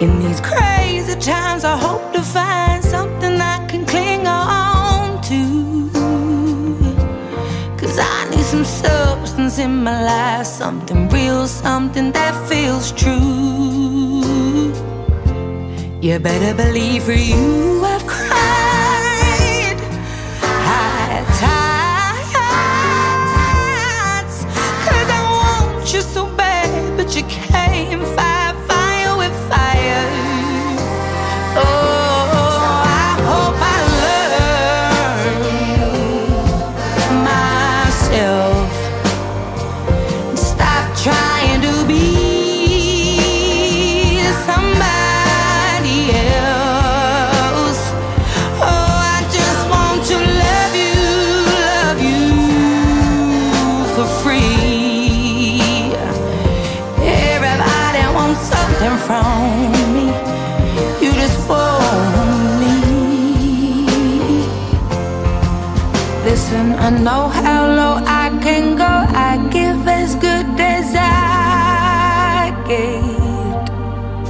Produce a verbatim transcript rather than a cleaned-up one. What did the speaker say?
In these crazy times, I hope to find something I can cling on to. 'Cause I need some substance in my life, something real, something that feels true. You better believe for you I've cried high tides, 'cause I want you so bad, but you came fire, fire with fire. Oh, I hope I learn myself. Stop trying to be somebody else. Oh, I just want to love you, love you for free. Everybody wants something from me. You just want me. Listen, I know how low I can go. I give as good